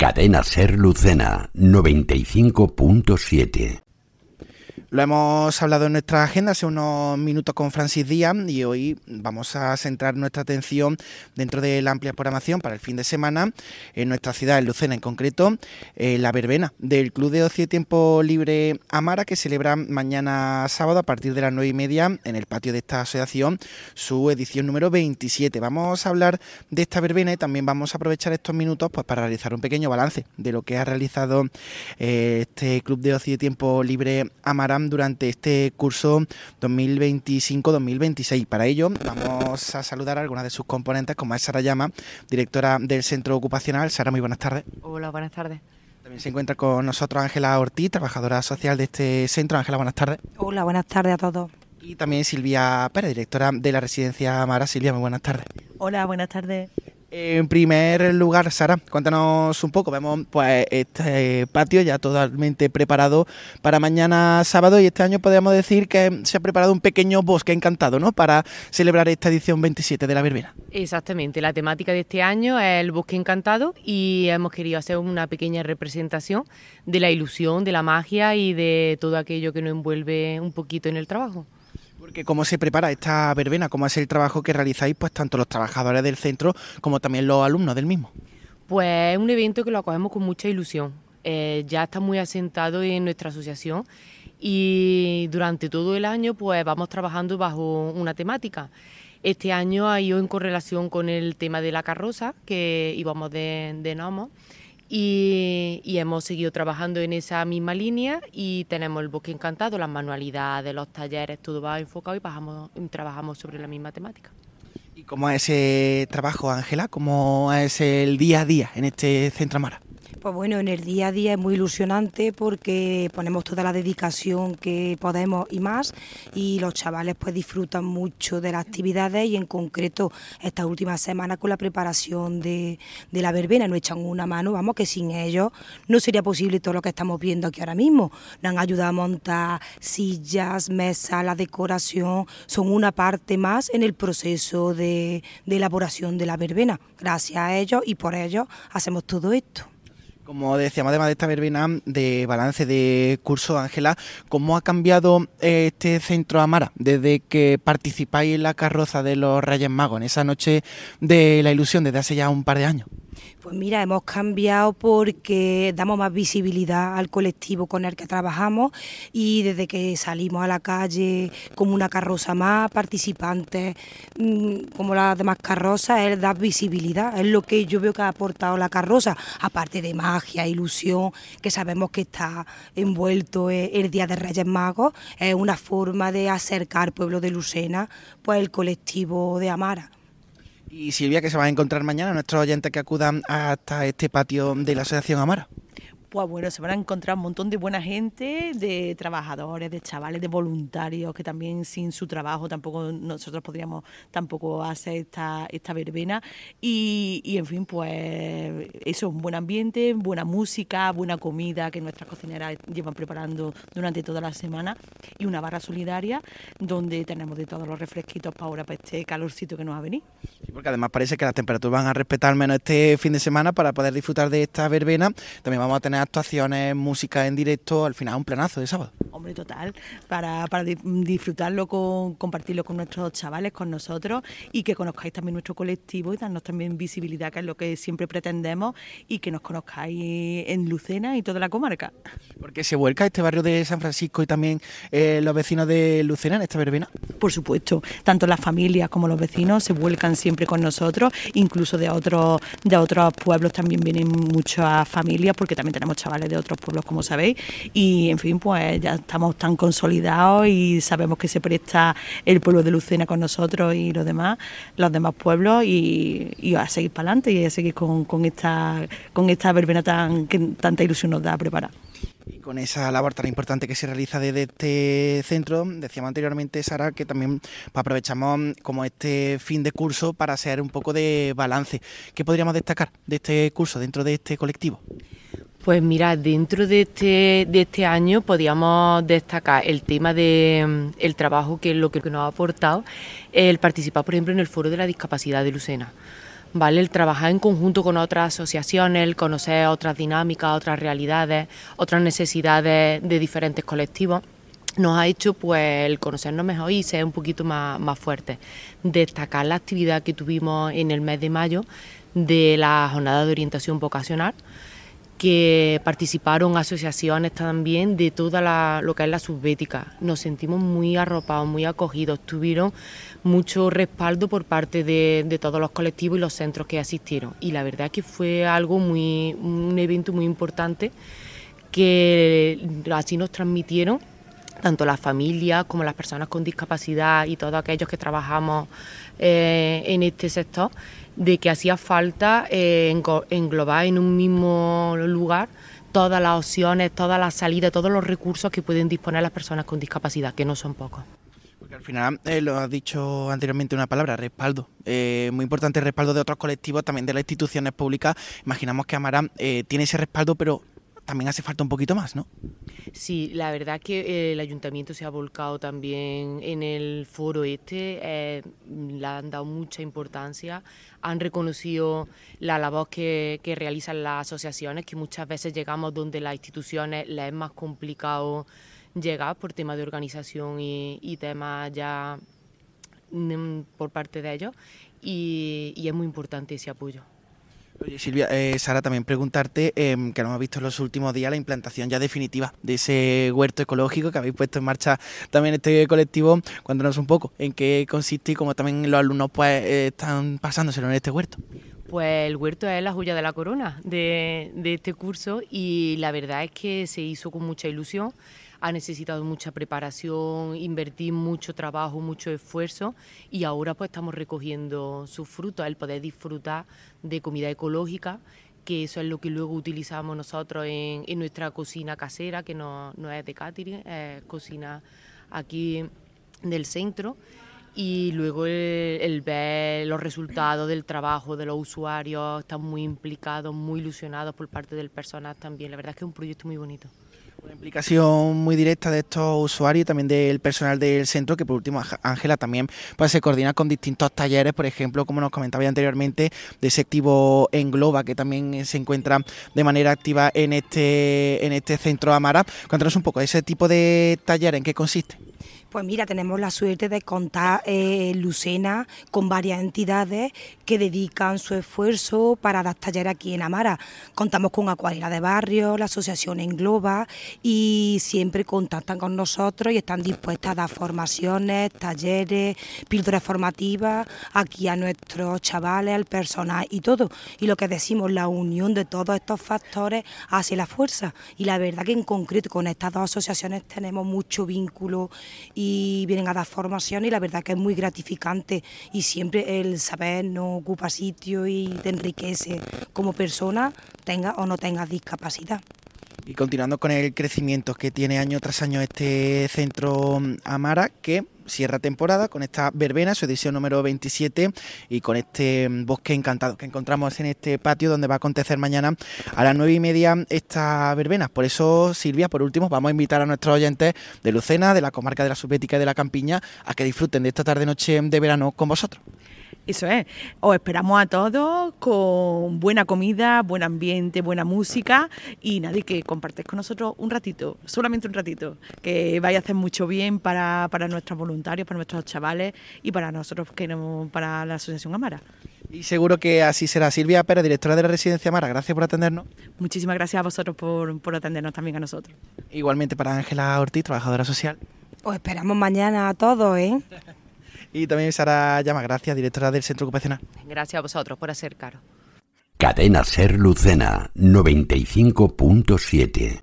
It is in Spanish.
Cadena Ser Lucena 95.7. Lo hemos hablado en nuestra agenda hace unos minutos con Francis Díaz y hoy vamos a centrar nuestra atención dentro de la amplia programación para el fin de semana en nuestra ciudad, en Lucena en concreto, la verbena del Club de Ocio y Tiempo Libre Amara, que celebra mañana sábado a partir de las 9:30 en el patio de esta asociación su edición número 27. Vamos a hablar de esta verbena y también vamos a aprovechar estos minutos pues para realizar un pequeño balance de lo que ha realizado este Club de Ocio y Tiempo Libre Amara durante este curso 2025-2026. Para ello vamos a saludar a algunas de sus componentes, como es Sara Llama, directora del Centro Ocupacional. Sara, muy buenas tardes. Hola, buenas tardes. También se encuentra con nosotros Ángela Ortiz, trabajadora social de este centro. Ángela, buenas tardes. Hola, buenas tardes a todos. Y también Silvia Pérez, directora de la Residencia Amara. Silvia, muy buenas tardes. Hola, buenas tardes. En primer lugar, Sara, cuéntanos un poco. Vemos pues este patio ya totalmente preparado para mañana sábado, y este año podríamos decir que se ha preparado un pequeño bosque encantado, ¿no?, para celebrar esta edición 27 de la verbena. Exactamente, la temática de este año es el bosque encantado y hemos querido hacer una pequeña representación de la ilusión, de la magia y de todo aquello que nos envuelve un poquito en el trabajo. Porque ¿cómo se prepara esta verbena? ¿Cómo es el trabajo que realizáis pues tanto los trabajadores del centro como también los alumnos del mismo? Pues es un evento que lo acogemos con mucha ilusión. Ya está muy asentado en nuestra asociación y durante todo el año pues vamos trabajando bajo una temática. Este año ha ido en correlación con el tema de la carroza, que íbamos de Nomo. Y hemos seguido trabajando en esa misma línea y tenemos el bosque encantado, las manualidades, los talleres, todo va enfocado y trabajamos sobre la misma temática. ¿Y cómo es ese trabajo, Ángela? ¿Cómo es el día a día en este Centro Amara? Pues bueno, en el día a día es muy ilusionante porque ponemos toda la dedicación que podemos y más, y los chavales pues disfrutan mucho de las actividades, y en concreto esta última semana con la preparación de la verbena nos echan una mano, vamos, que sin ellos no sería posible todo lo que estamos viendo aquí ahora mismo. Nos han ayudado a montar sillas, mesas, la decoración, son una parte más en el proceso de elaboración de la verbena. Gracias a ellos y por ellos hacemos todo esto. Como decíamos, además de esta verbena de balance de curso, Ángela, ¿cómo ha cambiado este Centro Amara desde que participáis en la carroza de los Reyes Magos, en esa noche de la ilusión, desde hace ya un par de años? Pues mira, hemos cambiado porque damos más visibilidad al colectivo con el que trabajamos, y desde que salimos a la calle como una carroza más, participantes como las demás carrozas, es dar visibilidad, es lo que yo veo que ha aportado la carroza, aparte de magia, ilusión, que sabemos que está envuelto el Día de Reyes Magos, es una forma de acercar al pueblo de Lucena pues el colectivo de Amara. Y Silvia, ¿qué se va a encontrar mañana nuestros oyentes que acudan hasta este patio de la Asociación Amara? Pues bueno, se van a encontrar un montón de buena gente, de trabajadores, de chavales, de voluntarios, que también sin su trabajo tampoco nosotros podríamos tampoco hacer esta verbena. Y en fin, pues eso, un buen ambiente, buena música, buena comida que nuestras cocineras llevan preparando durante toda la semana, y una barra solidaria donde tenemos de todos los refresquitos para ahora, para este calorcito que nos ha venido. Sí, porque además parece que las temperaturas van a respetar al menos este fin de semana para poder disfrutar de esta verbena. También vamos a tener actuaciones, música en directo, al final un planazo de sábado. Hombre, total, para disfrutarlo, compartirlo con nuestros chavales, con nosotros, y que conozcáis también nuestro colectivo y darnos también visibilidad, que es lo que siempre pretendemos, y que nos conozcáis en Lucena y toda la comarca. Porque se vuelca este barrio de San Francisco y también los vecinos de Lucena en esta verbena. Por supuesto, tanto las familias como los vecinos se vuelcan siempre con nosotros, incluso de otros pueblos también vienen muchas familias, porque también tenemos chavales de otros pueblos, como sabéis, y en fin, pues ya estamos tan consolidados y sabemos que se presta el pueblo de Lucena con nosotros y los demás pueblos, y a seguir para adelante y a seguir con esta verbena que tanta ilusión nos da a preparar. Y con esa labor tan importante que se realiza desde este centro, decíamos anteriormente, Sara, que también aprovechamos como este fin de curso para hacer un poco de balance. ¿Qué podríamos destacar de este curso dentro de este colectivo? Pues mira, dentro de este año podíamos destacar el tema del trabajo, que es lo que nos ha aportado el participar, por ejemplo, en el Foro de la Discapacidad de Lucena, ¿vale? El trabajar en conjunto con otras asociaciones, el conocer otras dinámicas, otras realidades, otras necesidades de diferentes colectivos, nos ha hecho pues el conocernos mejor y ser un poquito más fuertes. Destacar la actividad que tuvimos en el mes de mayo de la jornada de orientación vocacional, que participaron asociaciones también de toda lo que es la subbética. Nos sentimos muy arropados, muy acogidos, tuvieron mucho respaldo por parte de todos los colectivos y los centros que asistieron. Y la verdad es que fue un evento muy importante que así nos transmitieron tanto las familias como las personas con discapacidad y todos aquellos que trabajamos en este sector, de que hacía falta englobar en un mismo lugar todas las opciones, todas las salidas, todos los recursos que pueden disponer las personas con discapacidad, que no son pocos. Porque al final, lo has dicho anteriormente una palabra, respaldo. Muy importante el respaldo de otros colectivos, también de las instituciones públicas. Imaginamos que Amara tiene ese respaldo, pero también hace falta un poquito más, ¿no? Sí, la verdad es que el ayuntamiento se ha volcado también en el foro le han dado mucha importancia, han reconocido la labor que realizan las asociaciones, que muchas veces llegamos donde las instituciones les es más complicado llegar por temas de organización y temas ya por parte de ellos, y es muy importante ese apoyo. Oye, Silvia, Sara, también preguntarte, que lo hemos visto en los últimos días, la implantación ya definitiva de ese huerto ecológico que habéis puesto en marcha también este colectivo. Cuéntanos un poco en qué consiste y cómo también los alumnos pues están pasándoselo en este huerto. Pues el huerto es la joya de la corona de este curso, y la verdad es que se hizo con mucha ilusión. Ha necesitado mucha preparación, invertir mucho trabajo, mucho esfuerzo, y ahora pues estamos recogiendo sus frutos, el poder disfrutar de comida ecológica, que eso es lo que luego utilizamos nosotros en nuestra cocina casera, que no es de catering, es cocina aquí del centro. Y luego el ver los resultados del trabajo de los usuarios, están muy implicados, muy ilusionados por parte del personal también. La verdad es que es un proyecto muy bonito. Una implicación muy directa de estos usuarios y también del personal del centro, que por último Ángela también pues se coordina con distintos talleres, por ejemplo, como nos comentaba anteriormente, de ese activo Engloba, que también se encuentra de manera activa en este centro Amara. Cuéntanos un poco, ese tipo de taller, ¿en qué consiste? Pues mira, tenemos la suerte de contar Lucena con varias entidades que dedican su esfuerzo para dar talleres aquí en Amara. Contamos con Acuarela de Barrio, la asociación Engloba, y siempre contactan con nosotros y están dispuestas a dar formaciones, talleres, píldoras formativas aquí a nuestros chavales, al personal y todo. Y lo que decimos, la unión de todos estos factores hace la fuerza. Y la verdad que en concreto con estas dos asociaciones tenemos mucho vínculo y vienen a dar formación, y la verdad que es muy gratificante, y siempre el saber no ocupa sitio y te enriquece como persona, tengas o no tengas discapacidad. Y continuando con el crecimiento que tiene año tras año este centro Amara, que cierra temporada con esta verbena, su edición número 27, y con este bosque encantado que encontramos en este patio donde va a acontecer mañana a las 9:30 esta verbena. Por eso, Silvia, por último, vamos a invitar a nuestros oyentes de Lucena, de la comarca de la Subbética y de la Campiña, a que disfruten de esta tarde-noche de verano con vosotros. Eso es, os esperamos a todos con buena comida, buen ambiente, buena música, y nada, y que compartáis con nosotros un ratito, solamente un ratito, que vaya a hacer mucho bien para nuestros voluntarios, para nuestros chavales y para nosotros, para la Asociación Amara. Y seguro que así será. Silvia Pérez, directora de la Residencia Amara, gracias por atendernos. Muchísimas gracias a vosotros por atendernos también a nosotros. Igualmente para Ángela Ortiz, trabajadora social. Os esperamos mañana a todos, ¿eh? Y también Sara Llama, gracias, directora del Centro Ocupacional. Gracias a vosotros por acercaros. Cadena Ser Lucena 95.7.